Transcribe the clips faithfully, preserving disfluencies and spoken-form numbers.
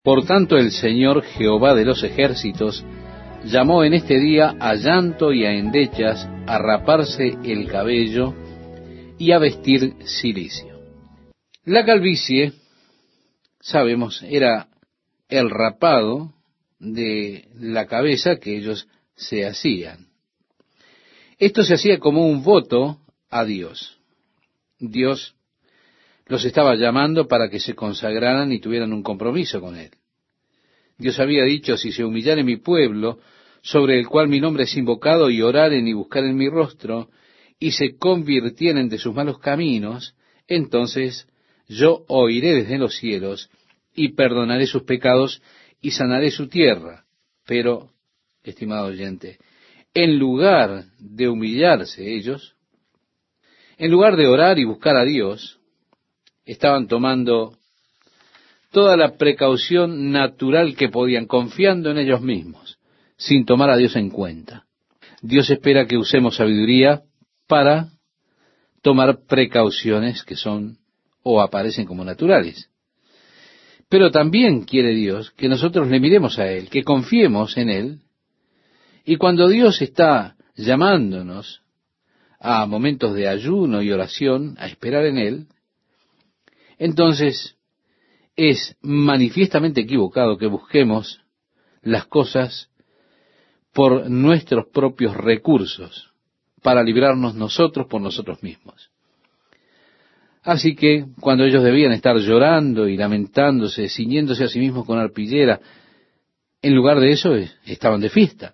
Por tanto, el Señor Jehová de los ejércitos llamó en este día a llanto y a endechas, a raparse el cabello y a vestir cilicio. La calvicie, sabemos, era el rapado de la cabeza que ellos se hacían. Esto se hacía como un voto a Dios. Dios los estaba llamando para que se consagraran y tuvieran un compromiso con Él. Dios había dicho: si se humillare mi pueblo, sobre el cual mi nombre es invocado, y oraren y buscaren mi rostro, y se convirtieren de sus malos caminos, entonces yo oiré desde los cielos, y perdonaré sus pecados, y sanaré su tierra. Pero, estimado oyente, en lugar de humillarse ellos, en lugar de orar y buscar a Dios, estaban tomando toda la precaución natural que podían, confiando en ellos mismos, sin tomar a Dios en cuenta. Dios espera que usemos sabiduría para tomar precauciones que son o aparecen como naturales. Pero también quiere Dios que nosotros le miremos a Él, que confiemos en Él, y cuando Dios está llamándonos a momentos de ayuno y oración, a esperar en Él, entonces es manifiestamente equivocado que busquemos las cosas por nuestros propios recursos, para librarnos nosotros por nosotros mismos. Así que, cuando ellos debían estar llorando y lamentándose, ciñéndose a sí mismos con arpillera, en lugar de eso estaban de fiesta.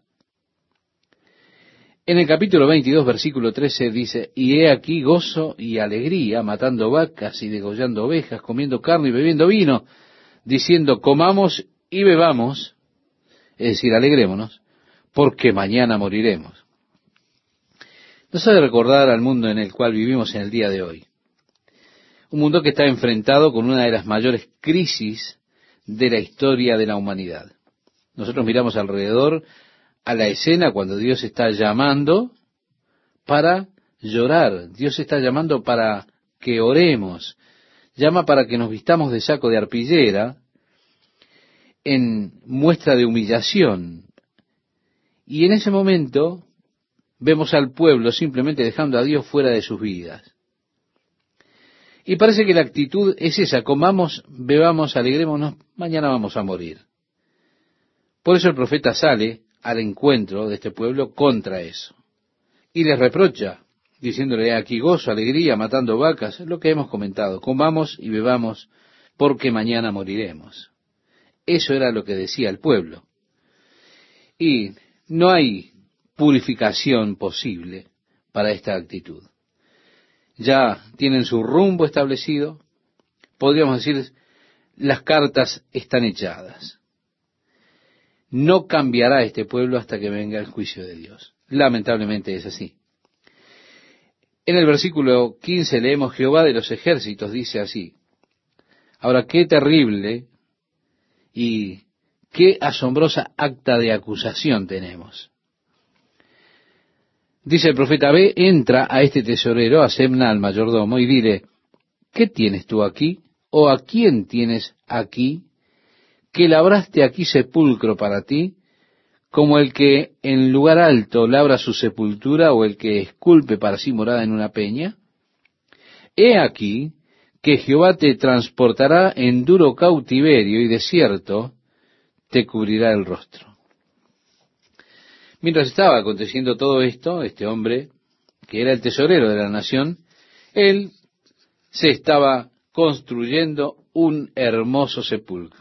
En el capítulo veintidós, versículo trece, dice: y he aquí gozo y alegría, matando vacas y degollando ovejas, comiendo carne y bebiendo vino, diciendo: comamos y bebamos, es decir, alegrémonos, porque mañana moriremos. Nos ha de recordar al mundo en el cual vivimos en el día de hoy. Un mundo que está enfrentado con una de las mayores crisis de la historia de la humanidad. Nosotros miramos alrededor a la escena cuando Dios está llamando para llorar. Dios está llamando para que oremos. Llama para que nos vistamos de saco de arpillera en muestra de humillación. Y en ese momento vemos al pueblo simplemente dejando a Dios fuera de sus vidas. Y parece que la actitud es esa: comamos, bebamos, alegrémonos, mañana vamos a morir. Por eso el profeta sale al encuentro de este pueblo contra eso. Y les reprocha, diciéndole: aquí gozo, alegría, matando vacas, lo que hemos comentado, comamos y bebamos, porque mañana moriremos. Eso era lo que decía el pueblo. Y no hay purificación posible para esta actitud. Ya tienen su rumbo establecido, podríamos decir, las cartas están echadas. No cambiará este pueblo hasta que venga el juicio de Dios. Lamentablemente es así. En el versículo quince leemos: Jehová de los ejércitos dice así. Ahora, qué terrible y qué asombrosa acta de acusación tenemos. Dice el profeta: ve, entra a este tesorero, a Sebna, al mayordomo, y dile: ¿qué tienes tú aquí? ¿O a quién tienes aquí? Que labraste aquí sepulcro para ti, como el que en lugar alto labra su sepultura, o el que esculpe para sí morada en una peña. He aquí que Jehová te transportará en duro cautiverio, y de cierto te cubrirá el rostro. Mientras estaba aconteciendo todo esto, este hombre, que era el tesorero de la nación, él se estaba construyendo un hermoso sepulcro.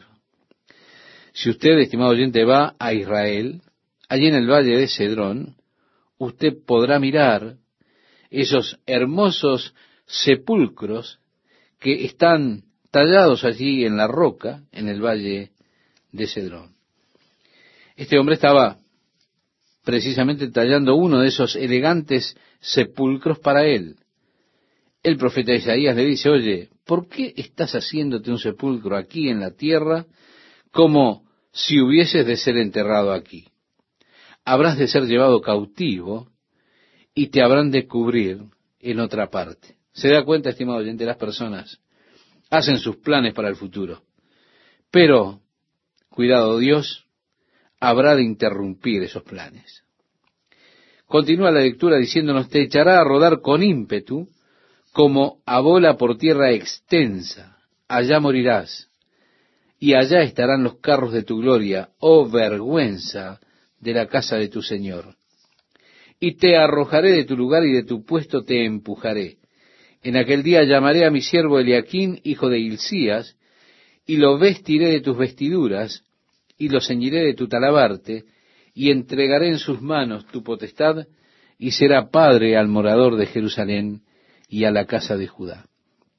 Si usted, estimado oyente, va a Israel, allí en el valle de Cedrón, usted podrá mirar esos hermosos sepulcros que están tallados allí en la roca, en el valle de Cedrón. Este hombre estaba precisamente tallando uno de esos elegantes sepulcros para él. El profeta Isaías le dice: oye, ¿por qué estás haciéndote un sepulcro aquí en la tierra, como si hubieses de ser enterrado aquí? Habrás de ser llevado cautivo, y te habrán de cubrir en otra parte. ¿Se da cuenta, estimado oyente? Las personas hacen sus planes para el futuro, pero cuidado, Dios habrá de interrumpir esos planes. Continúa la lectura diciéndonos, te echará a rodar con ímpetu como a bola por tierra extensa. Allá morirás, y allá estarán los carros de tu gloria, oh vergüenza de la casa de tu Señor. Y te arrojaré de tu lugar y de tu puesto te empujaré. En aquel día llamaré a mi siervo Eliaquín, hijo de Hilcías, y lo vestiré de tus vestiduras, y lo ceñiré de tu talabarte, y entregaré en sus manos tu potestad, y será padre al morador de Jerusalén y a la casa de Judá.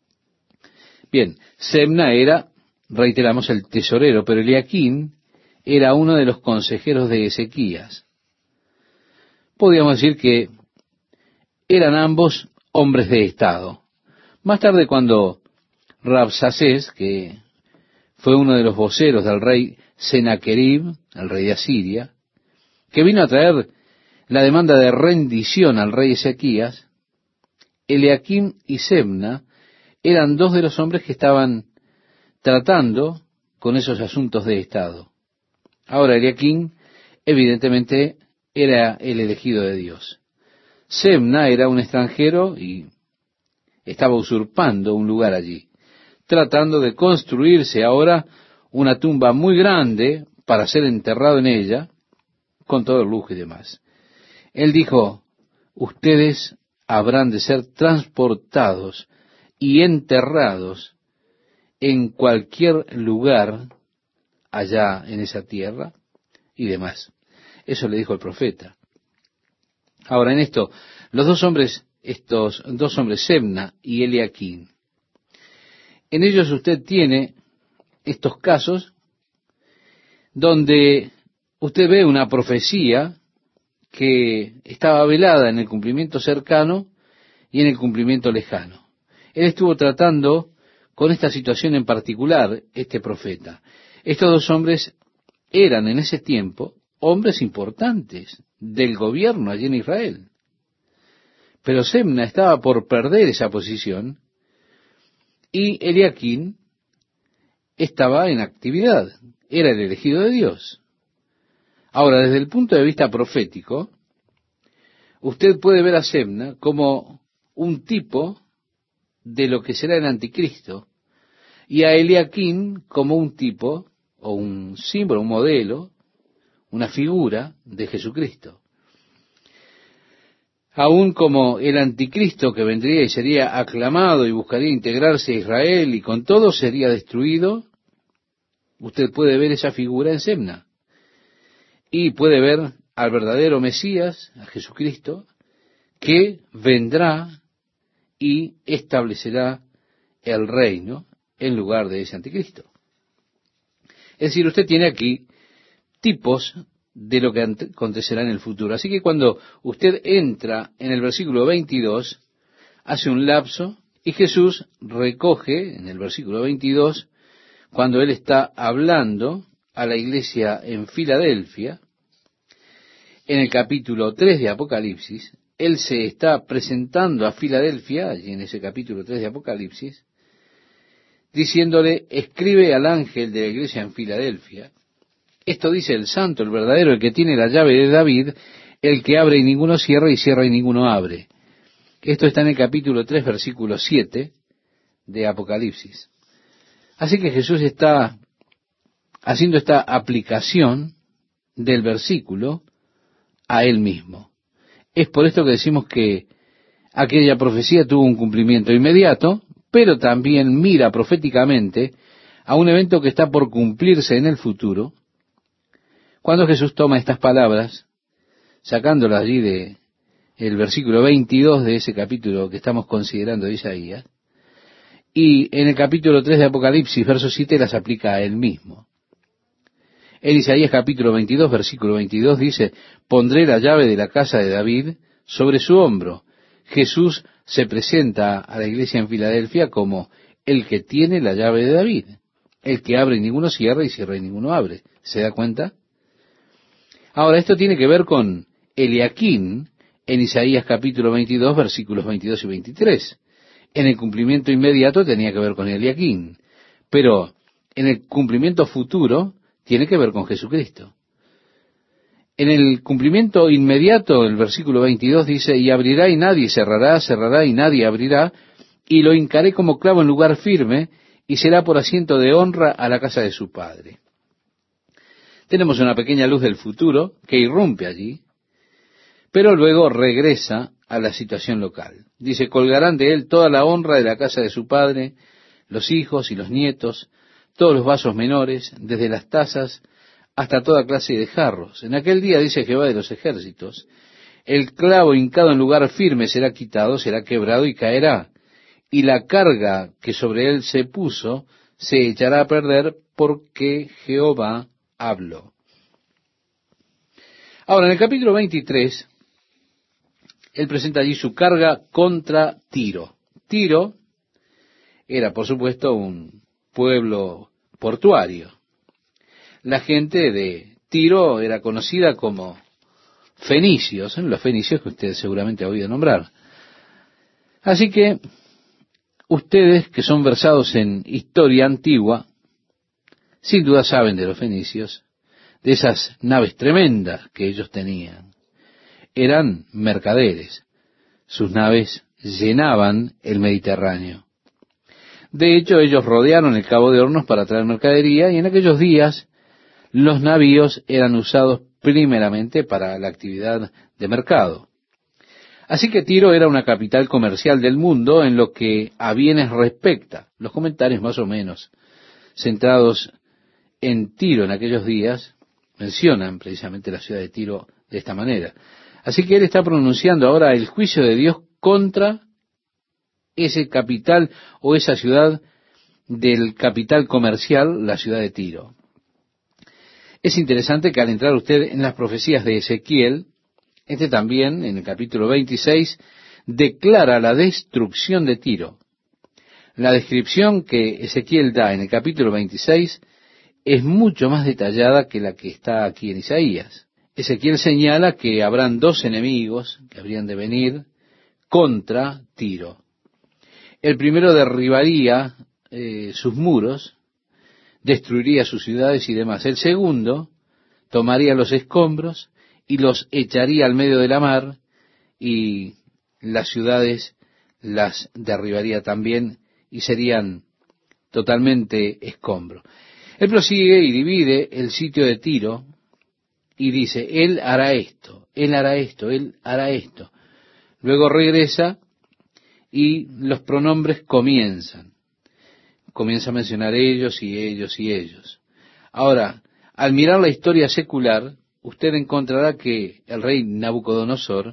Bien, Sebna era, reiteramos, el tesorero, pero Eliaquín era uno de los consejeros de Ezequías. Podríamos decir que eran ambos hombres de Estado. Más tarde, cuando Rabsacés, que fue uno de los voceros del rey Senaquerib, el rey de Asiria, que vino a traer la demanda de rendición al rey Ezequías, Eliaquim y Sebna eran dos de los hombres que estaban tratando con esos asuntos de Estado. Ahora, Eliaquim, evidentemente, era el elegido de Dios. Sebna era un extranjero y estaba usurpando un lugar allí, tratando de construirse ahora una tumba muy grande para ser enterrado en ella, con todo el lujo y demás. Él dijo, ustedes habrán de ser transportados y enterrados en cualquier lugar allá en esa tierra y demás. Eso le dijo el profeta. Ahora, en esto, los dos hombres, estos dos hombres, Sebna y Eliaquim, en ellos usted tiene estos casos donde usted ve una profecía que estaba velada en el cumplimiento cercano y en el cumplimiento lejano. Él estuvo tratando con esta situación en particular, este profeta. Estos dos hombres eran en ese tiempo hombres importantes del gobierno allí en Israel. Pero Sebna estaba por perder esa posición y Eliaquim estaba en actividad, era el elegido de Dios. Ahora, desde el punto de vista profético, usted puede ver a Sebna como un tipo de lo que será el anticristo, y a Eliaquim como un tipo, o un símbolo, un modelo, una figura de Jesucristo. Aún como el anticristo que vendría y sería aclamado y buscaría integrarse a Israel y con todo sería destruido, usted puede ver esa figura en Sebna. Y puede ver al verdadero Mesías, a Jesucristo, que vendrá y establecerá el reino en lugar de ese anticristo. Es decir, usted tiene aquí tipos de lo que acontecerá en el futuro. Así que cuando usted entra en el versículo veintidós, hace un lapso y Jesús recoge en el versículo veintidós, cuando Él está hablando a la iglesia en Filadelfia, en el capítulo tres de Apocalipsis, Él se está presentando a Filadelfia, allí en ese capítulo tres de Apocalipsis, diciéndole, escribe al ángel de la iglesia en Filadelfia, esto dice el santo, el verdadero, el que tiene la llave de David, el que abre y ninguno cierra, y cierra y ninguno abre. Esto está en el capítulo tres, versículo siete de Apocalipsis. Así que Jesús está haciendo esta aplicación del versículo a Él mismo. Es por esto que decimos que aquella profecía tuvo un cumplimiento inmediato, pero también mira proféticamente a un evento que está por cumplirse en el futuro, cuando Jesús toma estas palabras, sacándolas allí de el versículo veintidós de ese capítulo que estamos considerando de Isaías, y en el capítulo tres de Apocalipsis, verso siete, las aplica a Él mismo. En Isaías capítulo veintidós, versículo veintidós dice, pondré la llave de la casa de David sobre su hombro. Jesús se presenta a la iglesia en Filadelfia como el que tiene la llave de David, el que abre y ninguno cierra, y cierra y ninguno abre. ¿Se da cuenta? Ahora, esto tiene que ver con Eliaquim en Isaías capítulo veintidós, versículos veintidós y veintitrés. En el cumplimiento inmediato tenía que ver con Eliaquim, pero en el cumplimiento futuro tiene que ver con Jesucristo. En el cumplimiento inmediato, el versículo veintidós dice, y abrirá y nadie cerrará, cerrará y nadie abrirá, y lo hincaré como clavo en lugar firme, y será por asiento de honra a la casa de su padre. Tenemos una pequeña luz del futuro que irrumpe allí, pero luego regresa a la situación local. Dice, colgarán de él toda la honra de la casa de su padre, los hijos y los nietos, todos los vasos menores, desde las tazas hasta toda clase de jarros. En aquel día, dice Jehová de los ejércitos, el clavo hincado en lugar firme será quitado, será quebrado y caerá, y la carga que sobre él se puso se echará a perder, porque Jehová habló. Ahora, en el capítulo veintitrés, él presenta allí su carga contra Tiro. Tiro era, por supuesto, un pueblo portuario. La gente de Tiro era conocida como fenicios, ¿eh? Los fenicios que usted seguramente ha oído nombrar. Así que ustedes que son versados en historia antigua, sin duda saben de los fenicios, de esas naves tremendas que ellos tenían. Eran mercaderes. Sus naves llenaban el Mediterráneo. De hecho, ellos rodearon el Cabo de Hornos para traer mercadería, y en aquellos días los navíos eran usados primeramente para la actividad de mercado. Así que Tiro era una capital comercial del mundo en lo que a bienes respecta. Los comentarios más o menos centrados en Tiro en aquellos días mencionan precisamente la ciudad de Tiro de esta manera. Así que él está pronunciando ahora el juicio de Dios contra ese capital o esa ciudad del capital comercial, la ciudad de Tiro. Es interesante que al entrar usted en las profecías de Ezequiel, este también, en el capítulo veintiséis, declara la destrucción de Tiro. La descripción que Ezequiel da en el capítulo veintiséis es mucho más detallada que la que está aquí en Isaías. Ezequiel señala que habrán dos enemigos que habrían de venir contra Tiro. El primero derribaría eh, sus muros, destruiría sus ciudades y demás. El segundo tomaría los escombros y los echaría al medio de la mar, y las ciudades las derribaría también y serían totalmente escombros. Él prosigue y divide el sitio de Tiro y dice, él hará esto, él hará esto, él hará esto. Luego regresa y los pronombres comienzan. Comienza a mencionar ellos y ellos y ellos. Ahora, al mirar la historia secular, usted encontrará que el rey Nabucodonosor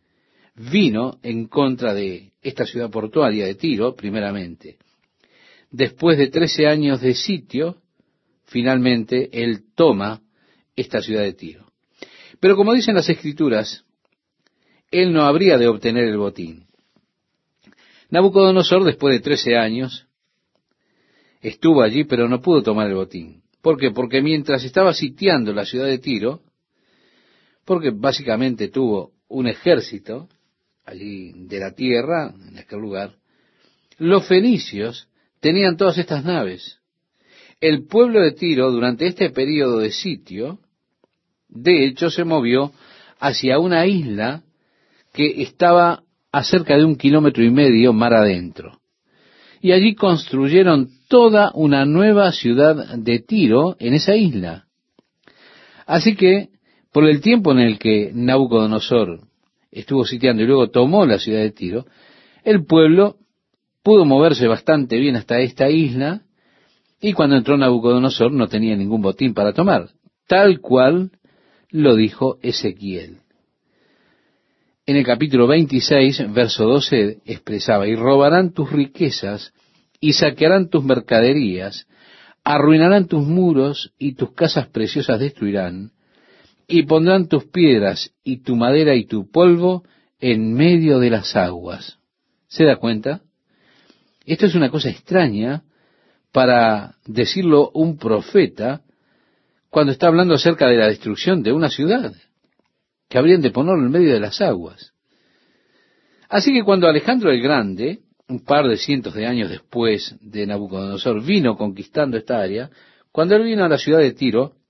vino en contra de esta ciudad portuaria de Tiro, primeramente. Después de trece años de sitio, finalmente él toma esta ciudad de Tiro. Pero como dicen las Escrituras, él no habría de obtener el botín. Nabucodonosor, después de trece años, estuvo allí, pero no pudo tomar el botín. ¿Por qué? Porque mientras estaba sitiando la ciudad de Tiro, porque básicamente tuvo un ejército allí de la tierra, en aquel lugar, los fenicios tenían todas estas naves. El pueblo de Tiro, durante este periodo de sitio, de hecho se movió hacia una isla que estaba a cerca de un kilómetro y medio mar adentro. Y allí construyeron toda una nueva ciudad de Tiro en esa isla. Así que, por el tiempo en el que Nabucodonosor estuvo sitiando y luego tomó la ciudad de Tiro, el pueblo pudo moverse bastante bien hasta esta isla, y cuando entró Nabucodonosor no tenía ningún botín para tomar, tal cual lo dijo Ezequiel. En el capítulo veintiséis, verso doce, expresaba, y robarán tus riquezas, y saquearán tus mercaderías, arruinarán tus muros, y tus casas preciosas destruirán, y pondrán tus piedras, y tu madera, y tu polvo, en medio de las aguas. ¿Se da cuenta? Esto es una cosa extraña para decirlo un profeta cuando está hablando acerca de la destrucción de una ciudad, que habrían de ponerlo en medio de las aguas. Así que cuando Alejandro el Grande, un par de cientos de años después de Nabucodonosor, vino conquistando esta área, cuando él vino a la ciudad de Tiro,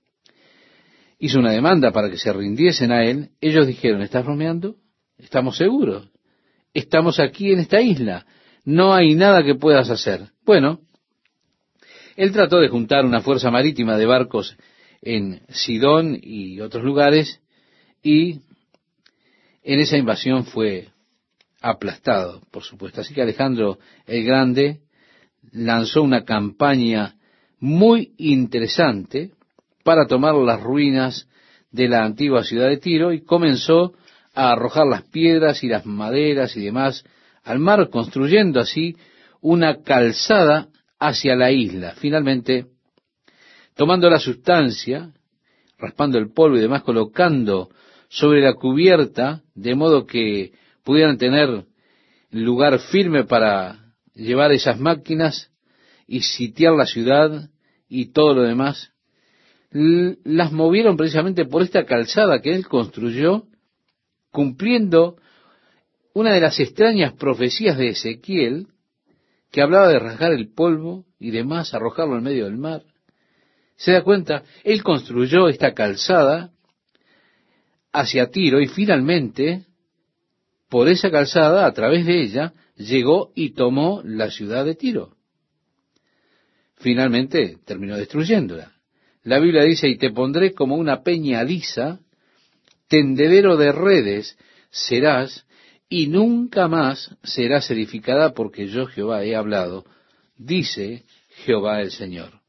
hizo una demanda para que se rindiesen a él, ellos dijeron, ¿estás bromeando? ¿Estamos seguros? Estamos aquí en esta isla. No hay nada que puedas hacer. Bueno, él trató de juntar una fuerza marítima de barcos en Sidón y otros lugares, y en esa invasión fue aplastado, por supuesto. Así que Alejandro el Grande lanzó una campaña muy interesante para tomar las ruinas de la antigua ciudad de Tiro y comenzó a arrojar las piedras y las maderas y demás al mar, construyendo así una calzada hacia la isla. Finalmente, tomando la sustancia, raspando el polvo y demás, colocando sobre la cubierta, de modo que pudieran tener lugar firme para llevar esas máquinas y sitiar la ciudad y todo lo demás, las movieron precisamente por esta calzada que él construyó, cumpliendo una de las extrañas profecías de Ezequiel, que hablaba de rasgar el polvo y demás, arrojarlo en medio del mar. ¿Se da cuenta? Él construyó esta calzada hacia Tiro y finalmente, por esa calzada, a través de ella, llegó y tomó la ciudad de Tiro. Finalmente terminó destruyéndola. La Biblia dice, y te pondré como una peña lisa, tendedero de redes serás, y nunca más serás edificada, porque yo Jehová he hablado, dice Jehová el Señor.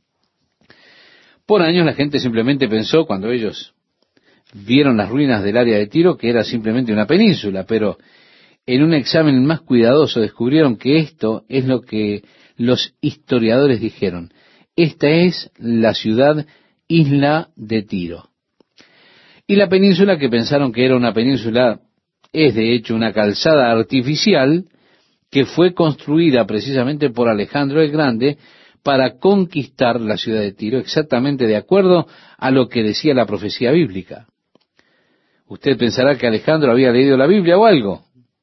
Por años la gente simplemente pensó, cuando ellos vieron las ruinas del área de Tiro, que era simplemente una península, pero en un examen más cuidadoso descubrieron que esto es lo que los historiadores dijeron. Esta es la ciudad isla de Tiro. Y la península, que pensaron que era una península, es de hecho una calzada artificial que fue construida precisamente por Alejandro el Grande para conquistar la ciudad de Tiro, exactamente de acuerdo a lo que decía la profecía bíblica. Usted pensará que Alejandro había leído la Biblia o algo,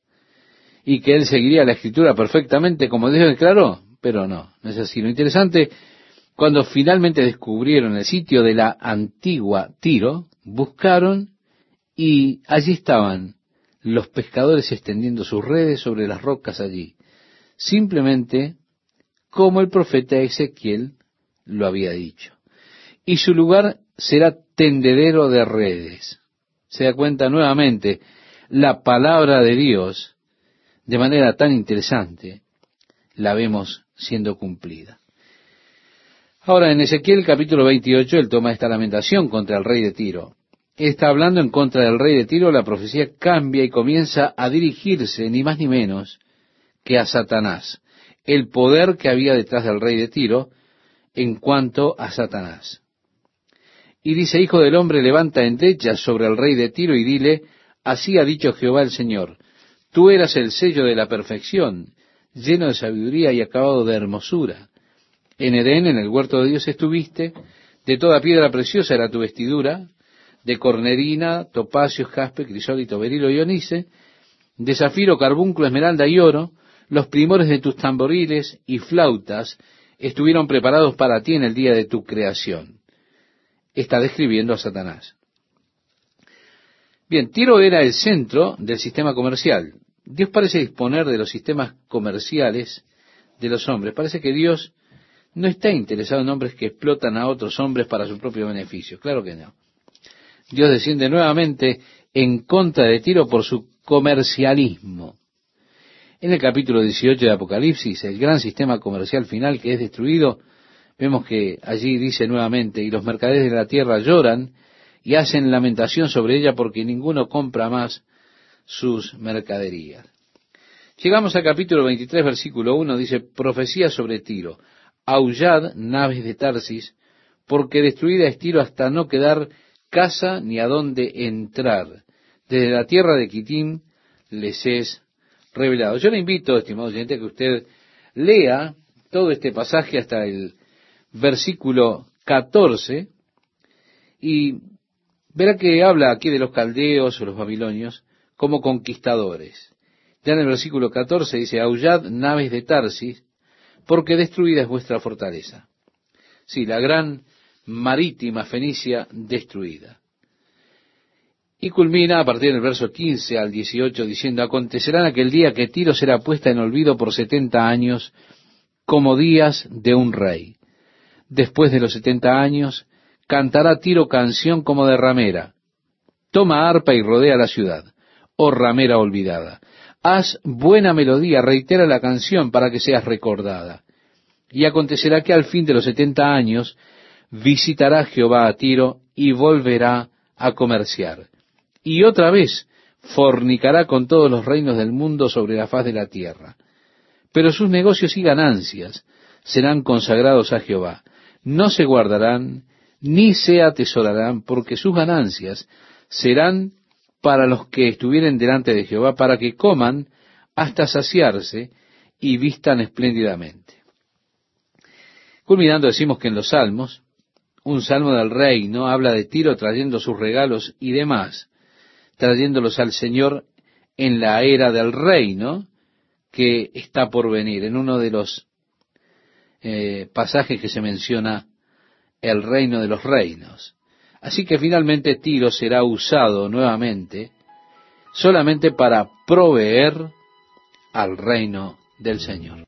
y que él seguiría la Escritura perfectamente como Dios declaró, pero no, no es así. Lo interesante, cuando finalmente descubrieron el sitio de la antigua Tiro, buscaron y allí estaban los pescadores extendiendo sus redes sobre las rocas allí, simplemente como el profeta Ezequiel lo había dicho. Y su lugar será tendedero de redes. Se da cuenta nuevamente la palabra de Dios, de manera tan interesante, la vemos siendo cumplida. Ahora, en Ezequiel capítulo veintiocho, él toma esta lamentación contra el rey de Tiro. Está hablando en contra del rey de Tiro, la profecía cambia y comienza a dirigirse, ni más ni menos, que a Satanás, el poder que había detrás del rey de Tiro en cuanto a Satanás. Y dice, hijo del hombre, levanta endechas sobre el rey de Tiro y dile, así ha dicho Jehová el Señor, tú eras el sello de la perfección, lleno de sabiduría y acabado de hermosura. En Edén, en el huerto de Dios estuviste, de toda piedra preciosa era tu vestidura, de cornerina, topacio, jaspe, crisólito, berilo y onice, de zafiro, carbúnculo, esmeralda y oro, los primores de tus tamboriles y flautas estuvieron preparados para ti en el día de tu creación. Está describiendo a Satanás. Bien, Tiro era el centro del sistema comercial. Dios parece disponer de los sistemas comerciales de los hombres. Parece que Dios no está interesado en hombres que explotan a otros hombres para su propio beneficio. Claro que no. Dios desciende nuevamente en contra de Tiro por su comercialismo. En el capítulo dieciocho de Apocalipsis, el gran sistema comercial final que es destruido, vemos que allí dice nuevamente, y los mercaderes de la tierra lloran y hacen lamentación sobre ella porque ninguno compra más sus mercaderías. Llegamos al capítulo veintitrés, versículo uno, dice, profecía sobre Tiro, aullad, naves de Tarsis, porque destruida es Tiro hasta no quedar casa ni a dónde entrar. Desde la tierra de Quitim les es revelado. Yo le invito, estimado oyente, que usted lea todo este pasaje hasta el versículo catorce y verá que habla aquí de los caldeos o los babilonios como conquistadores. Ya en el versículo catorce dice, aullad naves de Tarsis, porque destruida es vuestra fortaleza. Sí, la gran marítima fenicia destruida. Y culmina a partir del verso quince al dieciocho diciendo: acontecerá en aquel día que Tiro será puesta en olvido por setenta años, como días de un rey. Después de los setenta años, cantará Tiro canción como de ramera. Toma arpa y rodea la ciudad, oh ramera olvidada. Haz buena melodía, reitera la canción para que seas recordada. Y acontecerá que al fin de los setenta años visitará Jehová a Tiro y volverá a comerciar. Y otra vez fornicará con todos los reinos del mundo sobre la faz de la tierra. Pero sus negocios y ganancias serán consagrados a Jehová. No se guardarán, ni se atesorarán, porque sus ganancias serán para los que estuvieren delante de Jehová, para que coman hasta saciarse y vistan espléndidamente. Culminando, decimos que en los Salmos, un salmo del reino habla de Tiro trayendo sus regalos y demás, trayéndolos al Señor en la era del reino que está por venir. En uno de los eh, pasajes que se menciona el reino de los reinos. Así que finalmente Tiro será usado nuevamente solamente para proveer al reino del Señor.